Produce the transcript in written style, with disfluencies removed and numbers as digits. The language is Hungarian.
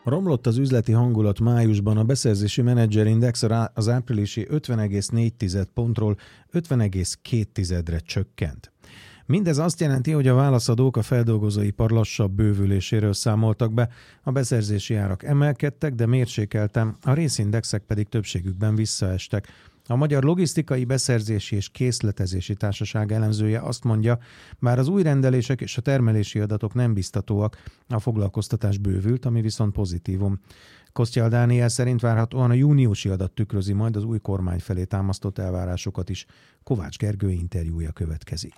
Romlott az üzleti hangulat májusban, a beszerzési menedzserindex az áprilisi 50,4 pontról 50,2-re csökkent. Mindez azt jelenti, hogy a válaszadók a feldolgozóipar lassabb bővüléséről számoltak be, a beszerzési árak emelkedtek, de mérsékelten, a részindexek pedig többségükben visszaestek. A Magyar Logisztikai Beszerzési és Készletezési Társaság elemzője azt mondja, bár az új rendelések és a termelési adatok nem biztatóak, a foglalkoztatás bővült, ami viszont pozitívum. Koszthyal Dániel szerint várhatóan a júniusi adat tükrözi majd az új kormány felé támasztott elvárásokat is. Kovács Gergő interjúja következik.